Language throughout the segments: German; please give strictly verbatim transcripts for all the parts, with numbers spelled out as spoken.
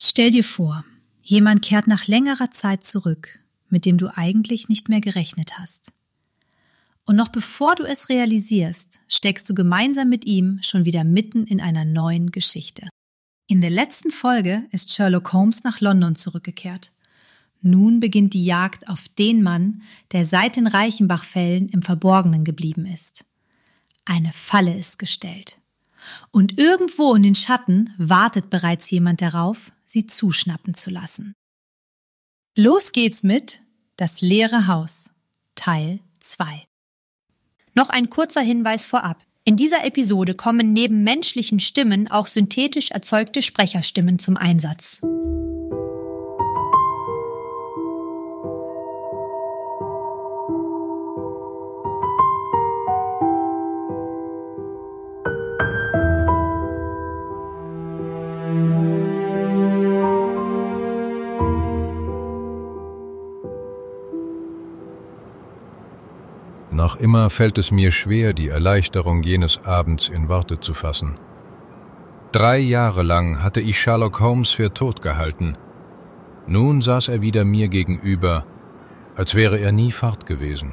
Stell dir vor, jemand kehrt nach längerer Zeit zurück, mit dem du eigentlich nicht mehr gerechnet hast. Und noch bevor du es realisierst, steckst du gemeinsam mit ihm schon wieder mitten in einer neuen Geschichte. In der letzten Folge ist Sherlock Holmes nach London zurückgekehrt. Nun beginnt die Jagd auf den Mann, der seit den Reichenbach-Fällen im Verborgenen geblieben ist. Eine Falle ist gestellt. Und irgendwo in den Schatten wartet bereits jemand darauf, sie zuschnappen zu lassen. Los geht's mit Das leere Haus, Teil zwei. Noch ein kurzer Hinweis vorab. In dieser Episode kommen neben menschlichen Stimmen auch synthetisch erzeugte Sprecherstimmen zum Einsatz. Noch immer fällt es mir schwer, die Erleichterung jenes Abends in Worte zu fassen. Drei Jahre lang hatte ich Sherlock Holmes für tot gehalten. Nun saß er wieder mir gegenüber, als wäre er nie fort gewesen.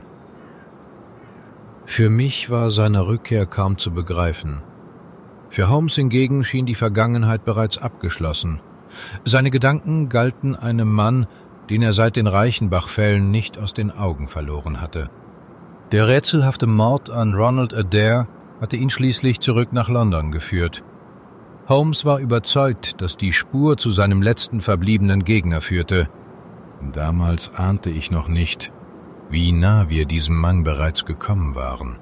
Für mich war seine Rückkehr kaum zu begreifen. Für Holmes hingegen schien die Vergangenheit bereits abgeschlossen. Seine Gedanken galten einem Mann, den er seit den Reichenbach-Fällen nicht aus den Augen verloren hatte. Der rätselhafte Mord an Ronald Adair hatte ihn schließlich zurück nach London geführt. Holmes war überzeugt, dass die Spur zu seinem letzten verbliebenen Gegner führte. Damals ahnte ich noch nicht, wie nah wir diesem Mann bereits gekommen waren.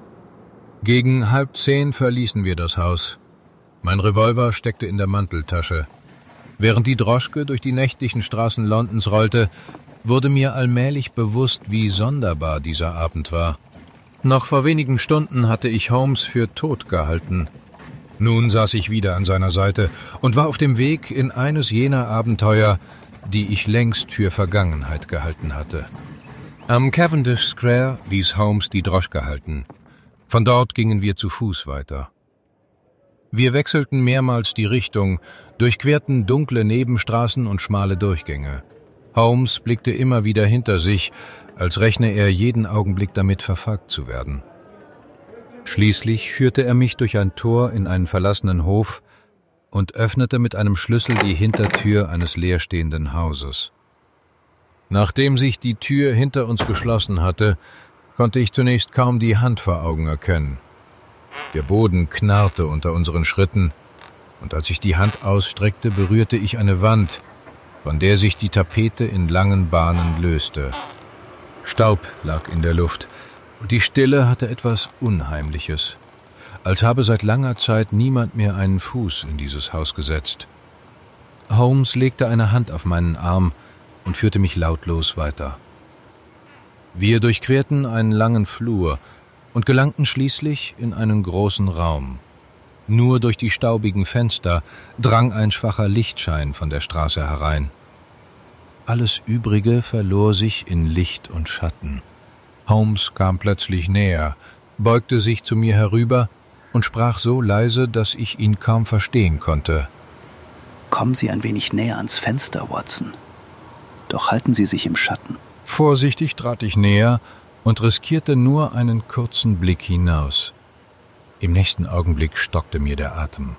Gegen halb zehn verließen wir das Haus. Mein Revolver steckte in der Manteltasche. Während die Droschke durch die nächtlichen Straßen Londons rollte, wurde mir allmählich bewusst, wie sonderbar dieser Abend war. Noch vor wenigen Stunden hatte ich Holmes für tot gehalten. Nun saß ich wieder an seiner Seite und war auf dem Weg in eines jener Abenteuer, die ich längst für Vergangenheit gehalten hatte. Am Cavendish Square ließ Holmes die Droschke halten. Von dort gingen wir zu Fuß weiter. Wir wechselten mehrmals die Richtung, durchquerten dunkle Nebenstraßen und schmale Durchgänge. Holmes blickte immer wieder hinter sich, als rechne er jeden Augenblick damit, verfolgt zu werden. Schließlich führte er mich durch ein Tor in einen verlassenen Hof und öffnete mit einem Schlüssel die Hintertür eines leerstehenden Hauses. Nachdem sich die Tür hinter uns geschlossen hatte, konnte ich zunächst kaum die Hand vor Augen erkennen. Der Boden knarrte unter unseren Schritten, und als ich die Hand ausstreckte, berührte ich eine Wand, von der sich die Tapete in langen Bahnen löste. Staub lag in der Luft, und die Stille hatte etwas Unheimliches, als habe seit langer Zeit niemand mehr einen Fuß in dieses Haus gesetzt. Holmes legte eine Hand auf meinen Arm und führte mich lautlos weiter. Wir durchquerten einen langen Flur und gelangten schließlich in einen großen Raum. Nur durch die staubigen Fenster drang ein schwacher Lichtschein von der Straße herein. Alles Übrige verlor sich in Licht und Schatten. Holmes kam plötzlich näher, beugte sich zu mir herüber und sprach so leise, dass ich ihn kaum verstehen konnte. »Kommen Sie ein wenig näher ans Fenster, Watson. Doch halten Sie sich im Schatten.« Vorsichtig trat ich näher und riskierte nur einen kurzen Blick hinaus. Im nächsten Augenblick stockte mir der Atem.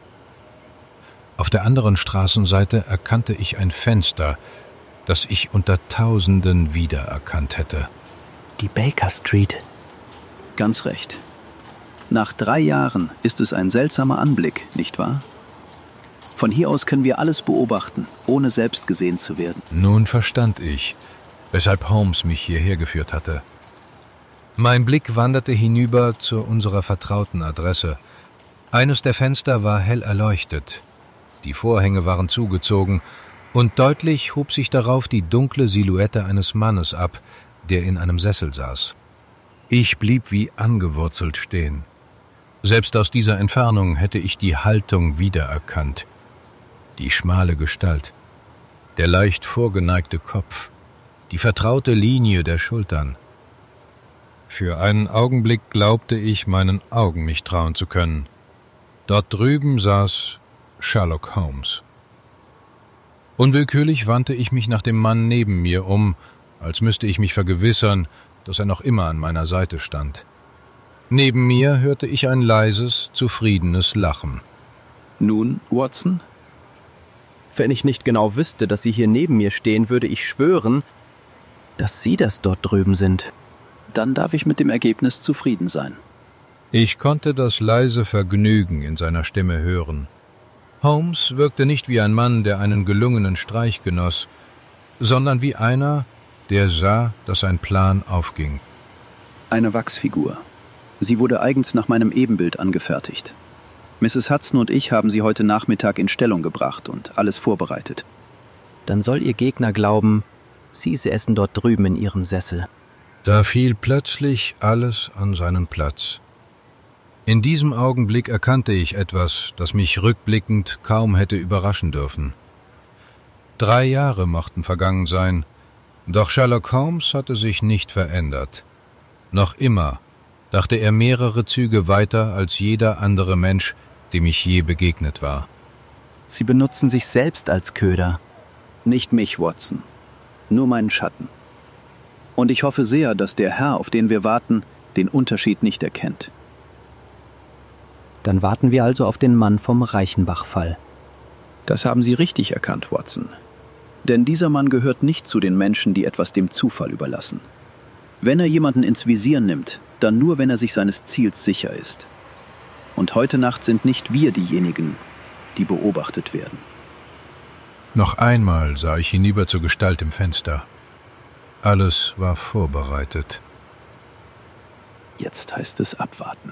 Auf der anderen Straßenseite erkannte ich ein Fenster, das ich unter Tausenden wiedererkannt hätte. Die Baker Street. Ganz recht. Nach drei Jahren ist es ein seltsamer Anblick, nicht wahr? Von hier aus können wir alles beobachten, ohne selbst gesehen zu werden. Nun verstand ich, weshalb Holmes mich hierher geführt hatte. Mein Blick wanderte hinüber zu unserer vertrauten Adresse. Eines der Fenster war hell erleuchtet. Die Vorhänge waren zugezogen, und deutlich hob sich darauf die dunkle Silhouette eines Mannes ab, der in einem Sessel saß. Ich blieb wie angewurzelt stehen. Selbst aus dieser Entfernung hätte ich die Haltung wiedererkannt. Die schmale Gestalt, der leicht vorgeneigte Kopf, die vertraute Linie der Schultern. Für einen Augenblick glaubte ich, meinen Augen nicht trauen zu können. Dort drüben saß Sherlock Holmes. Unwillkürlich wandte ich mich nach dem Mann neben mir um, als müsste ich mich vergewissern, dass er noch immer an meiner Seite stand. Neben mir hörte ich ein leises, zufriedenes Lachen. »Nun, Watson?« »Wenn ich nicht genau wüsste, dass Sie hier neben mir stehen, würde ich schwören, dass Sie das dort drüben sind.« »Dann darf ich mit dem Ergebnis zufrieden sein.« Ich konnte das leise Vergnügen in seiner Stimme hören. Holmes wirkte nicht wie ein Mann, der einen gelungenen Streich genoss, sondern wie einer, der sah, dass sein Plan aufging. »Eine Wachsfigur. Sie wurde eigens nach meinem Ebenbild angefertigt. Misses Hudson und ich haben sie heute Nachmittag in Stellung gebracht und alles vorbereitet.« »Dann soll Ihr Gegner glauben, Sie säßen dort drüben in Ihrem Sessel.« Da fiel plötzlich alles an seinen Platz. In diesem Augenblick erkannte ich etwas, das mich rückblickend kaum hätte überraschen dürfen. Drei Jahre mochten vergangen sein, doch Sherlock Holmes hatte sich nicht verändert. Noch immer dachte er mehrere Züge weiter als jeder andere Mensch, dem ich je begegnet war. »Sie benutzen sich selbst als Köder.« »Nicht mich, Watson. Nur meinen Schatten. Und ich hoffe sehr, dass der Herr, auf den wir warten, den Unterschied nicht erkennt.« »Dann warten wir also auf den Mann vom Reichenbach-Fall.« »Das haben Sie richtig erkannt, Watson. Denn dieser Mann gehört nicht zu den Menschen, die etwas dem Zufall überlassen. Wenn er jemanden ins Visier nimmt, dann nur, wenn er sich seines Ziels sicher ist. Und heute Nacht sind nicht wir diejenigen, die beobachtet werden.« Noch einmal sah ich hinüber zur Gestalt im Fenster. Alles war vorbereitet. Jetzt heißt es abwarten.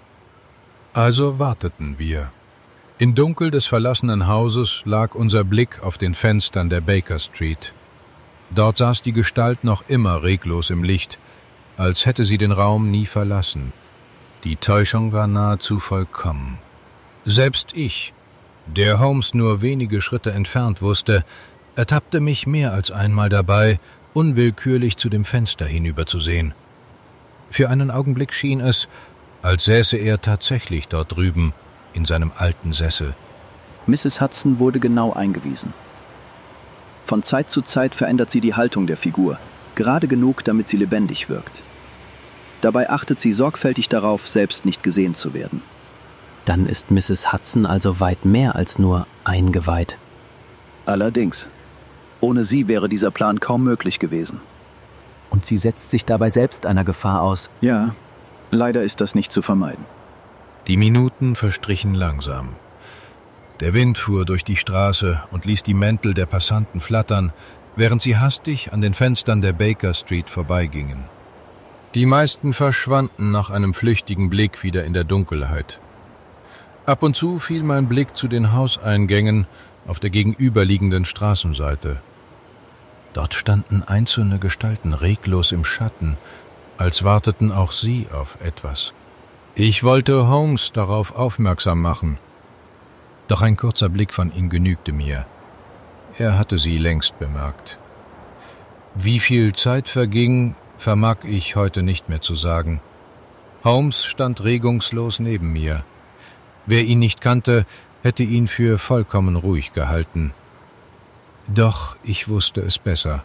Also warteten wir. Im Dunkel des verlassenen Hauses lag unser Blick auf den Fenstern der Baker Street. Dort saß die Gestalt noch immer reglos im Licht, als hätte sie den Raum nie verlassen. Die Täuschung war nahezu vollkommen. Selbst ich, der Holmes nur wenige Schritte entfernt wusste, ertappte mich mehr als einmal dabei, unwillkürlich zu dem Fenster hinüberzusehen. Für einen Augenblick schien es, als säße er tatsächlich dort drüben in seinem alten Sessel. Misses Hudson wurde genau eingewiesen. Von Zeit zu Zeit verändert sie die Haltung der Figur, gerade genug, damit sie lebendig wirkt. Dabei achtet sie sorgfältig darauf, selbst nicht gesehen zu werden. Dann ist Misses Hudson also weit mehr als nur eingeweiht. Allerdings. Ohne sie wäre dieser Plan kaum möglich gewesen. Und sie setzt sich dabei selbst einer Gefahr aus. Ja, leider ist das nicht zu vermeiden. Die Minuten verstrichen langsam. Der Wind fuhr durch die Straße und ließ die Mäntel der Passanten flattern, während sie hastig an den Fenstern der Baker Street vorbeigingen. Die meisten verschwanden nach einem flüchtigen Blick wieder in der Dunkelheit. Ab und zu fiel mein Blick zu den Hauseingängen auf der gegenüberliegenden Straßenseite. Dort standen einzelne Gestalten reglos im Schatten, als warteten auch sie auf etwas. Ich wollte Holmes darauf aufmerksam machen, doch ein kurzer Blick von ihm genügte mir. Er hatte sie längst bemerkt. Wie viel Zeit verging, vermag ich heute nicht mehr zu sagen. Holmes stand regungslos neben mir. Wer ihn nicht kannte, hätte ihn für vollkommen ruhig gehalten. Doch ich wusste es besser.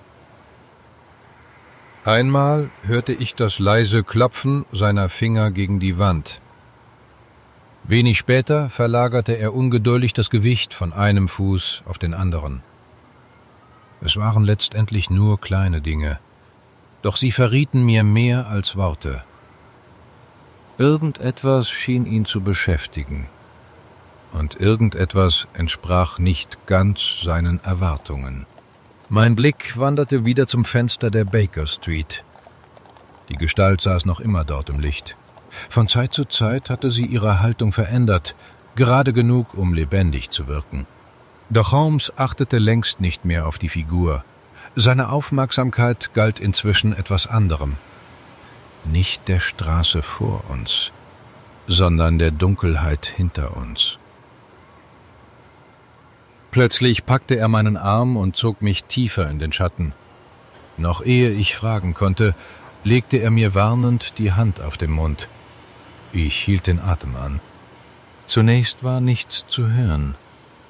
Einmal hörte ich das leise Klopfen seiner Finger gegen die Wand. Wenig später verlagerte er ungeduldig das Gewicht von einem Fuß auf den anderen. Es waren letztendlich nur kleine Dinge, doch sie verrieten mir mehr als Worte. Irgendetwas schien ihn zu beschäftigen, und irgendetwas entsprach nicht ganz seinen Erwartungen. Mein Blick wanderte wieder zum Fenster der Baker Street. Die Gestalt saß noch immer dort im Licht. Von Zeit zu Zeit hatte sie ihre Haltung verändert, gerade genug, um lebendig zu wirken. Doch Holmes achtete längst nicht mehr auf die Figur. Seine Aufmerksamkeit galt inzwischen etwas anderem. Nicht der Straße vor uns, sondern der Dunkelheit hinter uns. Plötzlich packte er meinen Arm und zog mich tiefer in den Schatten. Noch ehe ich fragen konnte, legte er mir warnend die Hand auf den Mund. Ich hielt den Atem an. Zunächst war nichts zu hören.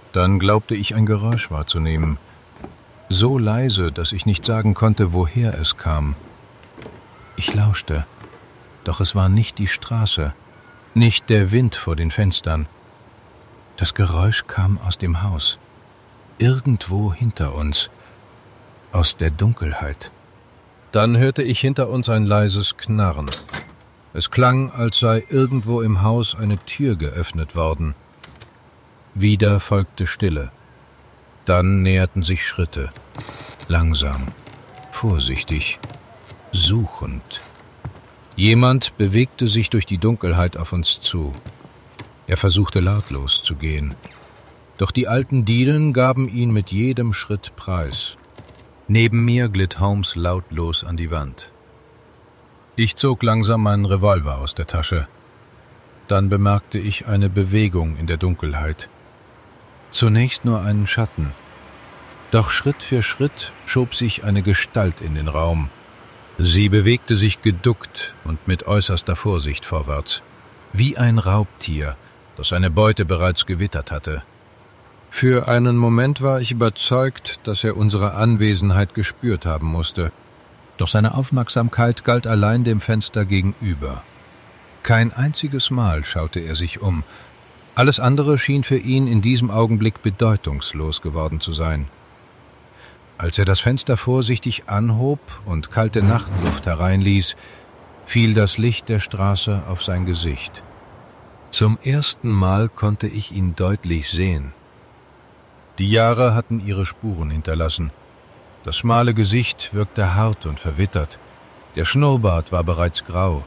Dann glaubte ich ein Geräusch wahrzunehmen, so leise, dass ich nicht sagen konnte, woher es kam. Ich lauschte, doch es war nicht die Straße, nicht der Wind vor den Fenstern. Das Geräusch kam aus dem Haus, irgendwo hinter uns, aus der Dunkelheit. Dann hörte ich hinter uns ein leises Knarren. Es klang, als sei irgendwo im Haus eine Tür geöffnet worden. Wieder folgte Stille. Dann näherten sich Schritte, langsam, vorsichtig, suchend. Jemand bewegte sich durch die Dunkelheit auf uns zu. Er versuchte lautlos zu gehen. Doch die alten Dielen gaben ihn mit jedem Schritt preis. Neben mir glitt Holmes lautlos an die Wand. Ich zog langsam meinen Revolver aus der Tasche. Dann bemerkte ich eine Bewegung in der Dunkelheit. Zunächst nur einen Schatten. Doch Schritt für Schritt schob sich eine Gestalt in den Raum. Sie bewegte sich geduckt und mit äußerster Vorsicht vorwärts, wie ein Raubtier, das seine Beute bereits gewittert hatte. Für einen Moment war ich überzeugt, dass er unsere Anwesenheit gespürt haben musste. Doch seine Aufmerksamkeit galt allein dem Fenster gegenüber. Kein einziges Mal schaute er sich um. Alles andere schien für ihn in diesem Augenblick bedeutungslos geworden zu sein. Als er das Fenster vorsichtig anhob und kalte Nachtluft hereinließ, fiel das Licht der Straße auf sein Gesicht. Zum ersten Mal konnte ich ihn deutlich sehen. Die Jahre hatten ihre Spuren hinterlassen. Das schmale Gesicht wirkte hart und verwittert. Der Schnurrbart war bereits grau.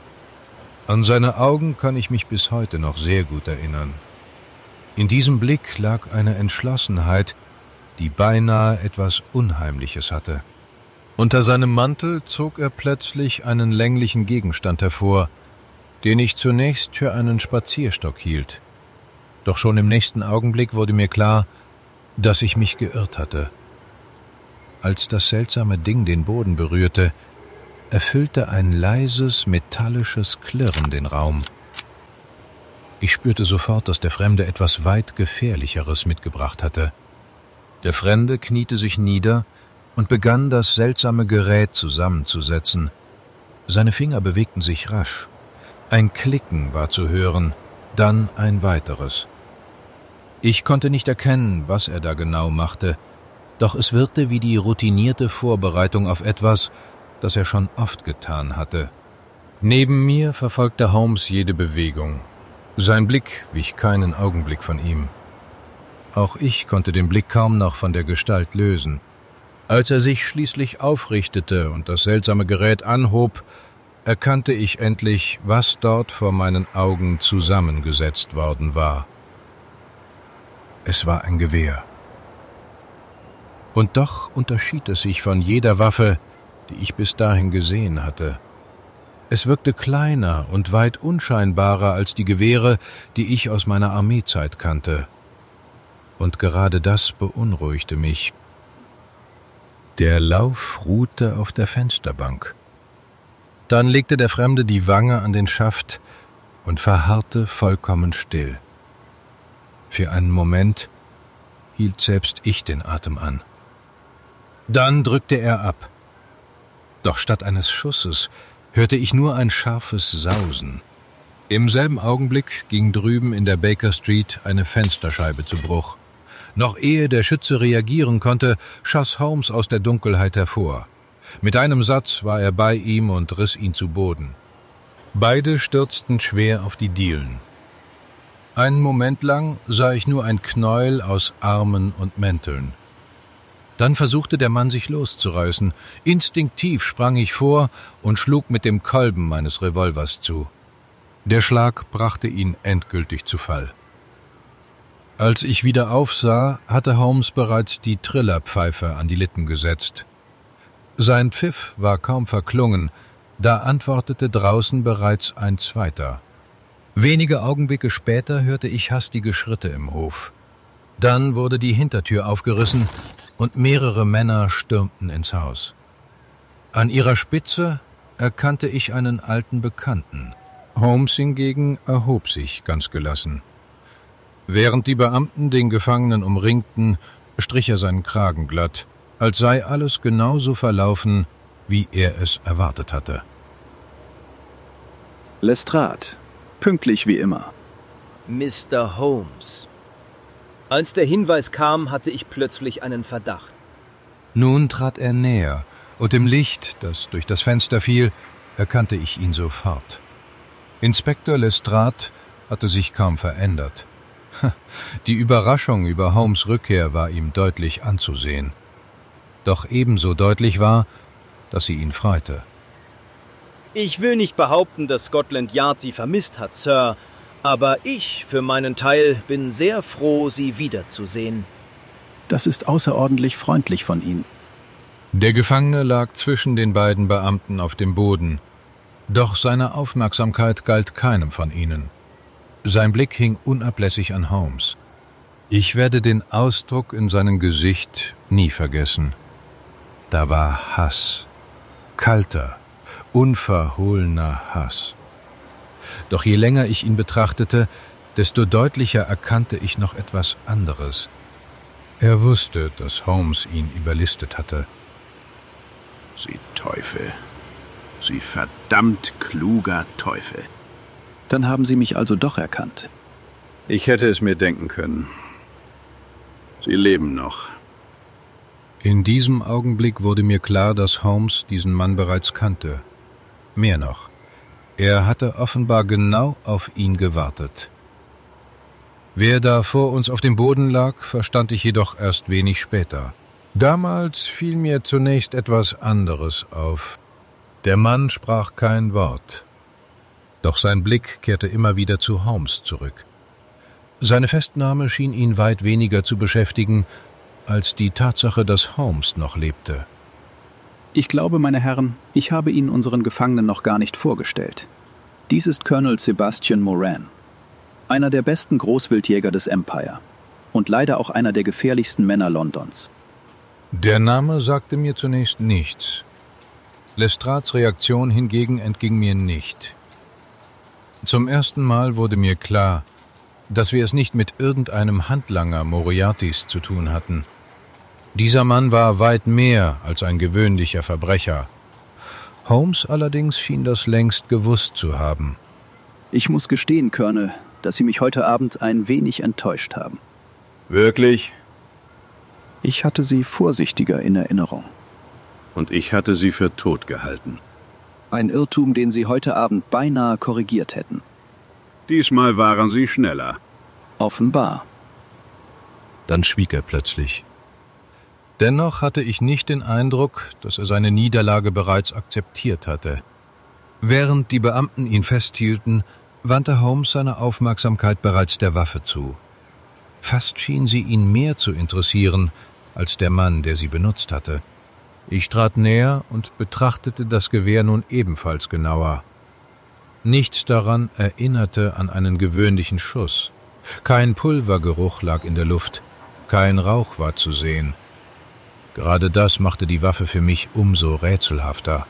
An seine Augen kann ich mich bis heute noch sehr gut erinnern. In diesem Blick lag eine Entschlossenheit, die beinahe etwas Unheimliches hatte. Unter seinem Mantel zog er plötzlich einen länglichen Gegenstand hervor, den ich zunächst für einen Spazierstock hielt. Doch schon im nächsten Augenblick wurde mir klar, dass ich mich geirrt hatte. Als das seltsame Ding den Boden berührte, erfüllte ein leises, metallisches Klirren den Raum. Ich spürte sofort, dass der Fremde etwas weit Gefährlicheres mitgebracht hatte. Der Fremde kniete sich nieder und begann, das seltsame Gerät zusammenzusetzen. Seine Finger bewegten sich rasch. Ein Klicken war zu hören, dann ein weiteres. Ich konnte nicht erkennen, was er da genau machte, doch es wirkte wie die routinierte Vorbereitung auf etwas, das er schon oft getan hatte. Neben mir verfolgte Holmes jede Bewegung. Sein Blick wich keinen Augenblick von ihm. Auch ich konnte den Blick kaum noch von der Gestalt lösen. Als er sich schließlich aufrichtete und das seltsame Gerät anhob, erkannte ich endlich, was dort vor meinen Augen zusammengesetzt worden war. Es war ein Gewehr. Und doch unterschied es sich von jeder Waffe, die ich bis dahin gesehen hatte. Es wirkte kleiner und weit unscheinbarer als die Gewehre, die ich aus meiner Armeezeit kannte. Und gerade das beunruhigte mich. Der Lauf ruhte auf der Fensterbank. Dann legte der Fremde die Wange an den Schaft und verharrte vollkommen still. Für einen Moment hielt selbst ich den Atem an. Dann drückte er ab. Doch statt eines Schusses hörte ich nur ein scharfes Sausen. Im selben Augenblick ging drüben in der Baker Street eine Fensterscheibe zu Bruch. Noch ehe der Schütze reagieren konnte, schoss Holmes aus der Dunkelheit hervor. Mit einem Satz war er bei ihm und riss ihn zu Boden. Beide stürzten schwer auf die Dielen. Einen Moment lang sah ich nur ein Knäuel aus Armen und Mänteln. Dann versuchte der Mann sich loszureißen. Instinktiv sprang ich vor und schlug mit dem Kolben meines Revolvers zu. Der Schlag brachte ihn endgültig zu Fall. Als ich wieder aufsah, hatte Holmes bereits die Trillerpfeife an die Lippen gesetzt. Sein Pfiff war kaum verklungen, da antwortete draußen bereits ein zweiter. Wenige Augenblicke später hörte ich hastige Schritte im Hof. Dann wurde die Hintertür aufgerissen und mehrere Männer stürmten ins Haus. An ihrer Spitze erkannte ich einen alten Bekannten. Holmes hingegen erhob sich ganz gelassen. Während die Beamten den Gefangenen umringten, strich er seinen Kragen glatt, als sei alles genauso verlaufen, wie er es erwartet hatte. Lestrade, pünktlich wie immer. Mister Holmes. Als der Hinweis kam, hatte ich plötzlich einen Verdacht. Nun trat er näher, und im Licht, das durch das Fenster fiel, erkannte ich ihn sofort. Inspektor Lestrade hatte sich kaum verändert. Die Überraschung über Holmes' Rückkehr war ihm deutlich anzusehen. Doch ebenso deutlich war, dass sie ihn freute. Ich will nicht behaupten, dass Scotland Yard Sie vermisst hat, Sir, aber ich, für meinen Teil, bin sehr froh, Sie wiederzusehen. Das ist außerordentlich freundlich von Ihnen. Der Gefangene lag zwischen den beiden Beamten auf dem Boden, doch seine Aufmerksamkeit galt keinem von ihnen. Sein Blick hing unablässig an Holmes. Ich werde den Ausdruck in seinem Gesicht nie vergessen. Da war Hass, kalter, unverhohlener Hass. Doch je länger ich ihn betrachtete, desto deutlicher erkannte ich noch etwas anderes. Er wusste, dass Holmes ihn überlistet hatte. Sie Teufel, Sie verdammt kluger Teufel. Dann haben Sie mich also doch erkannt. Ich hätte es mir denken können. Sie leben noch. In diesem Augenblick wurde mir klar, dass Holmes diesen Mann bereits kannte. Mehr noch, er hatte offenbar genau auf ihn gewartet. Wer da vor uns auf dem Boden lag, verstand ich jedoch erst wenig später. Damals fiel mir zunächst etwas anderes auf. Der Mann sprach kein Wort. Doch sein Blick kehrte immer wieder zu Holmes zurück. Seine Festnahme schien ihn weit weniger zu beschäftigen, als die Tatsache, dass Holmes noch lebte. Ich glaube, meine Herren, ich habe Ihnen unseren Gefangenen noch gar nicht vorgestellt. Dies ist Colonel Sebastian Moran, einer der besten Großwildjäger des Empire und leider auch einer der gefährlichsten Männer Londons. Der Name sagte mir zunächst nichts. Lestrades Reaktion hingegen entging mir nicht. Zum ersten Mal wurde mir klar, dass wir es nicht mit irgendeinem Handlanger Moriartys zu tun hatten. Dieser Mann war weit mehr als ein gewöhnlicher Verbrecher. Holmes allerdings schien das längst gewusst zu haben. Ich muss gestehen, Colonel, dass Sie mich heute Abend ein wenig enttäuscht haben. Wirklich? Ich hatte Sie vorsichtiger in Erinnerung. Und ich hatte Sie für tot gehalten. Ein Irrtum, den Sie heute Abend beinahe korrigiert hätten. Diesmal waren Sie schneller. Offenbar. Dann schwieg er plötzlich. Dennoch hatte ich nicht den Eindruck, dass er seine Niederlage bereits akzeptiert hatte. Während die Beamten ihn festhielten, wandte Holmes seine Aufmerksamkeit bereits der Waffe zu. Fast schien sie ihn mehr zu interessieren, als der Mann, der sie benutzt hatte. Ich trat näher und betrachtete das Gewehr nun ebenfalls genauer. Nichts daran erinnerte an einen gewöhnlichen Schuss. Kein Pulvergeruch lag in der Luft, kein Rauch war zu sehen. Gerade das machte die Waffe für mich umso rätselhafter.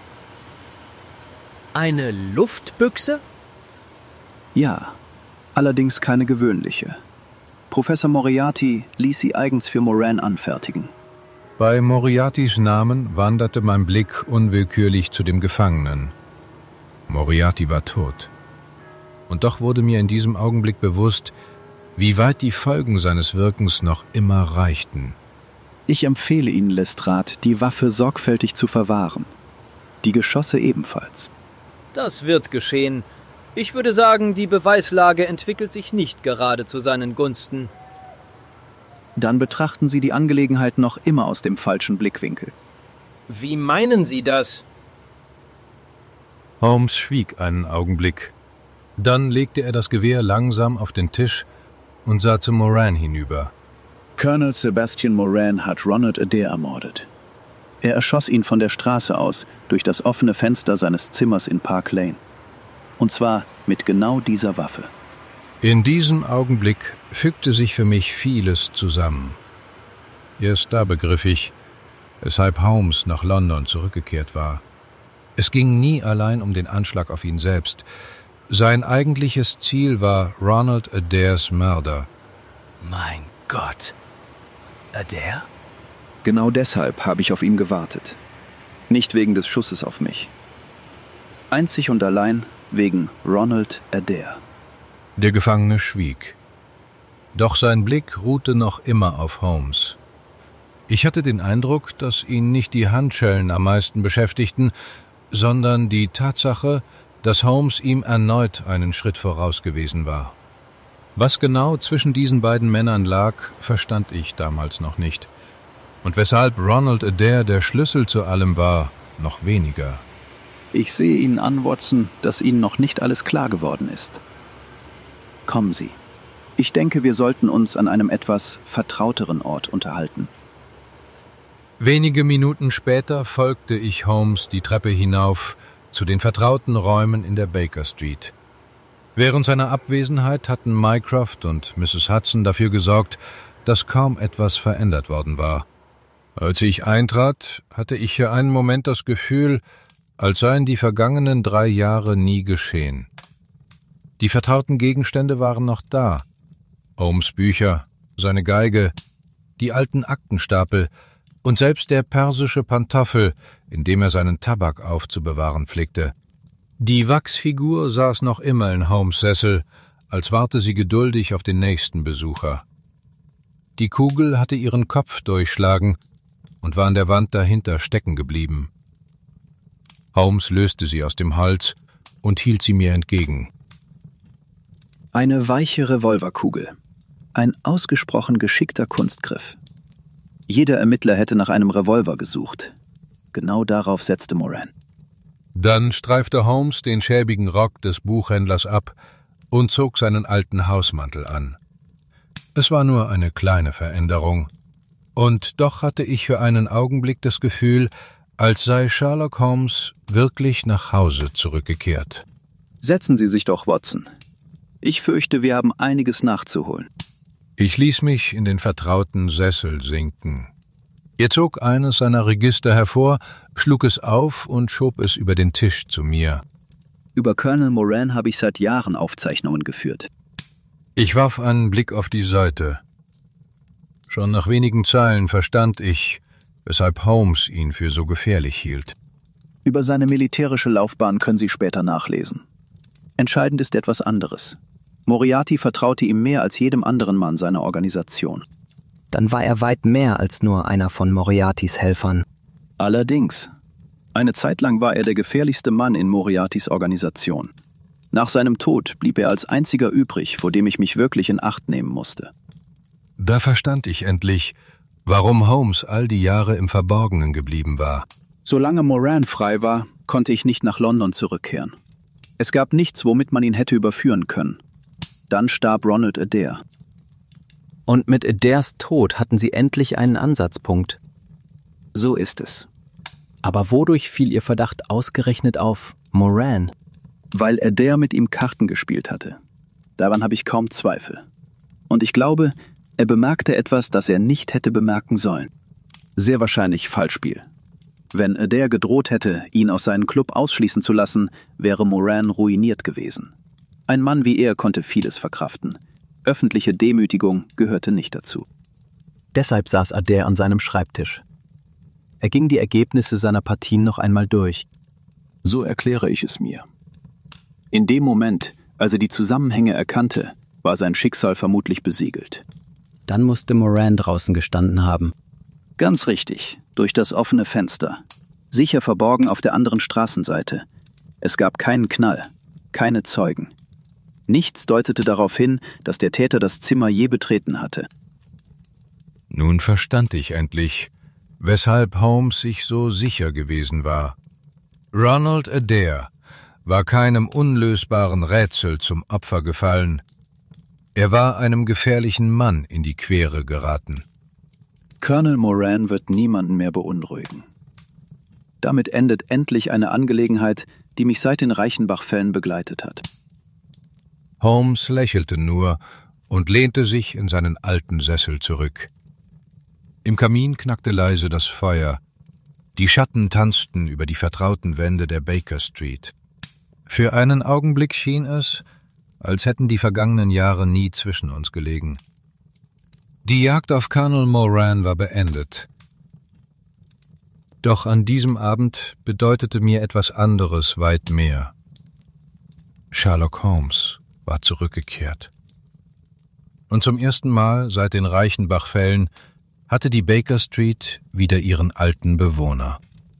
Eine Luftbüchse? Ja, allerdings keine gewöhnliche. Professor Moriarty ließ sie eigens für Moran anfertigen. Bei Moriartys Namen wanderte mein Blick unwillkürlich zu dem Gefangenen. Moriarty war tot. Und doch wurde mir in diesem Augenblick bewusst, wie weit die Folgen seines Wirkens noch immer reichten. Ich empfehle Ihnen, Lestrade, die Waffe sorgfältig zu verwahren. Die Geschosse ebenfalls. Das wird geschehen. Ich würde sagen, die Beweislage entwickelt sich nicht gerade zu seinen Gunsten. Dann betrachten Sie die Angelegenheit noch immer aus dem falschen Blickwinkel. Wie meinen Sie das? Holmes schwieg einen Augenblick. Dann legte er das Gewehr langsam auf den Tisch und sah zu Moran hinüber. Colonel Sebastian Moran hat Ronald Adair ermordet. Er erschoss ihn von der Straße aus durch das offene Fenster seines Zimmers in Park Lane. Und zwar mit genau dieser Waffe. In diesem Augenblick fügte sich für mich vieles zusammen. Erst da begriff ich, weshalb Holmes nach London zurückgekehrt war. Es ging nie allein um den Anschlag auf ihn selbst. Sein eigentliches Ziel war Ronald Adairs Mörder. Mein Gott. Adair? Genau deshalb habe ich auf ihn gewartet. Nicht wegen des Schusses auf mich. Einzig und allein wegen Ronald Adair. Der Gefangene schwieg. Doch sein Blick ruhte noch immer auf Holmes. Ich hatte den Eindruck, dass ihn nicht die Handschellen am meisten beschäftigten, sondern die Tatsache, dass Holmes ihm erneut einen Schritt voraus gewesen war. Was genau zwischen diesen beiden Männern lag, verstand ich damals noch nicht. Und weshalb Ronald Adair der Schlüssel zu allem war, noch weniger. Ich sehe Ihnen an, Watson, dass Ihnen noch nicht alles klar geworden ist. Kommen Sie. Ich denke, wir sollten uns an einem etwas vertrauteren Ort unterhalten. Wenige Minuten später folgte ich Holmes die Treppe hinauf zu den vertrauten Räumen in der Baker Street. Während seiner Abwesenheit hatten Mycroft und Misses Hudson dafür gesorgt, dass kaum etwas verändert worden war. Als ich eintrat, hatte ich für einen Moment das Gefühl, als seien die vergangenen drei Jahre nie geschehen. Die vertrauten Gegenstände waren noch da. Holmes' Bücher, seine Geige, die alten Aktenstapel und selbst der persische Pantoffel, in dem er seinen Tabak aufzubewahren pflegte. Die Wachsfigur saß noch immer in Holmes' Sessel, als warte sie geduldig auf den nächsten Besucher. Die Kugel hatte ihren Kopf durchschlagen und war an der Wand dahinter stecken geblieben. Holmes löste sie aus dem Hals und hielt sie mir entgegen. Eine weiche Revolverkugel. Ein ausgesprochen geschickter Kunstgriff. Jeder Ermittler hätte nach einem Revolver gesucht. Genau darauf setzte Moran. Dann streifte Holmes den schäbigen Rock des Buchhändlers ab und zog seinen alten Hausmantel an. Es war nur eine kleine Veränderung, und doch hatte ich für einen Augenblick das Gefühl, als sei Sherlock Holmes wirklich nach Hause zurückgekehrt. Setzen Sie sich doch, Watson. Ich fürchte, wir haben einiges nachzuholen. Ich ließ mich in den vertrauten Sessel sinken. Er zog eines seiner Register hervor, schlug es auf und schob es über den Tisch zu mir. Über Colonel Moran habe ich seit Jahren Aufzeichnungen geführt. Ich warf einen Blick auf die Seite. Schon nach wenigen Zeilen verstand ich, weshalb Holmes ihn für so gefährlich hielt. Über seine militärische Laufbahn können Sie später nachlesen. Entscheidend ist etwas anderes. Moriarty vertraute ihm mehr als jedem anderen Mann seiner Organisation. Dann war er weit mehr als nur einer von Moriartys Helfern. Allerdings. Eine Zeit lang war er der gefährlichste Mann in Moriartys Organisation. Nach seinem Tod blieb er als einziger übrig, vor dem ich mich wirklich in Acht nehmen musste. Da verstand ich endlich, warum Holmes all die Jahre im Verborgenen geblieben war. Solange Moran frei war, konnte ich nicht nach London zurückkehren. Es gab nichts, womit man ihn hätte überführen können. Dann starb Ronald Adair. Und mit Adairs Tod hatten sie endlich einen Ansatzpunkt. So ist es. Aber wodurch fiel ihr Verdacht ausgerechnet auf Moran? Weil Adair mit ihm Karten gespielt hatte. Daran habe ich kaum Zweifel. Und ich glaube, er bemerkte etwas, das er nicht hätte bemerken sollen. Sehr wahrscheinlich Fallspiel. Wenn Adair gedroht hätte, ihn aus seinem Club ausschließen zu lassen, wäre Moran ruiniert gewesen. Ein Mann wie er konnte vieles verkraften. Öffentliche Demütigung gehörte nicht dazu. Deshalb saß Adair an seinem Schreibtisch. Er ging die Ergebnisse seiner Partien noch einmal durch. So erkläre ich es mir. In dem Moment, als er die Zusammenhänge erkannte, war sein Schicksal vermutlich besiegelt. Dann musste Moran draußen gestanden haben. Ganz richtig, durch das offene Fenster. Sicher verborgen auf der anderen Straßenseite. Es gab keinen Knall, keine Zeugen. Nichts deutete darauf hin, dass der Täter das Zimmer je betreten hatte. Nun verstand ich endlich, weshalb Holmes sich so sicher gewesen war. Ronald Adair war keinem unlösbaren Rätsel zum Opfer gefallen. Er war einem gefährlichen Mann in die Quere geraten. Colonel Moran wird niemanden mehr beunruhigen. Damit endet endlich eine Angelegenheit, die mich seit den Reichenbach-Fällen begleitet hat. Holmes lächelte nur und lehnte sich in seinen alten Sessel zurück. Im Kamin knackte leise das Feuer. Die Schatten tanzten über die vertrauten Wände der Baker Street. Für einen Augenblick schien es, als hätten die vergangenen Jahre nie zwischen uns gelegen. Die Jagd auf Colonel Moran war beendet. Doch an diesem Abend bedeutete mir etwas anderes weit mehr. Sherlock Holmes war zurückgekehrt. Und zum ersten Mal seit den Reichenbach-Fällen hatte die Baker Street wieder ihren alten Bewohner.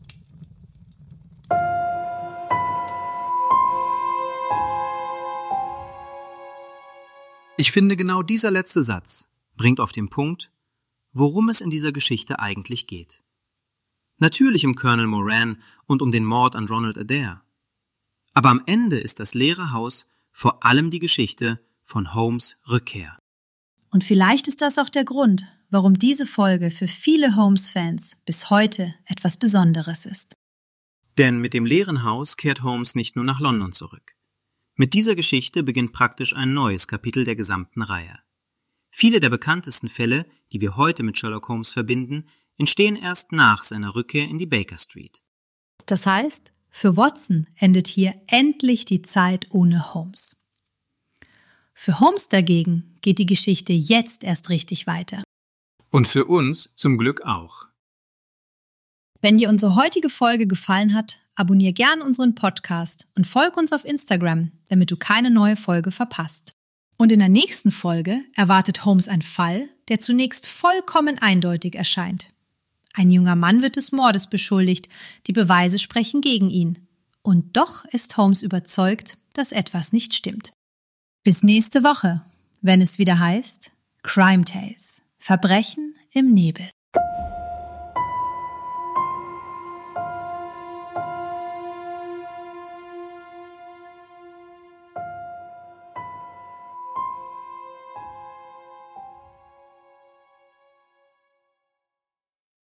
Ich finde, genau dieser letzte Satz bringt auf den Punkt, worum es in dieser Geschichte eigentlich geht. Natürlich um Colonel Moran und um den Mord an Ronald Adair. Aber am Ende ist das leere Haus vor allem die Geschichte von Holmes' Rückkehr. Und vielleicht ist das auch der Grund, warum diese Folge für viele Holmes-Fans bis heute etwas Besonderes ist. Denn mit dem leeren Haus kehrt Holmes nicht nur nach London zurück. Mit dieser Geschichte beginnt praktisch ein neues Kapitel der gesamten Reihe. Viele der bekanntesten Fälle, die wir heute mit Sherlock Holmes verbinden, entstehen erst nach seiner Rückkehr in die Baker Street. Das heißt, für Watson endet hier endlich die Zeit ohne Holmes. Für Holmes dagegen geht die Geschichte jetzt erst richtig weiter. Und für uns zum Glück auch. Wenn dir unsere heutige Folge gefallen hat, abonniere gern unseren Podcast und folge uns auf Instagram, damit du keine neue Folge verpasst. Und in der nächsten Folge erwartet Holmes ein Fall, der zunächst vollkommen eindeutig erscheint. Ein junger Mann wird des Mordes beschuldigt, die Beweise sprechen gegen ihn. Und doch ist Holmes überzeugt, dass etwas nicht stimmt. Bis nächste Woche, wenn es wieder heißt Crime Tales – Verbrechen im Nebel.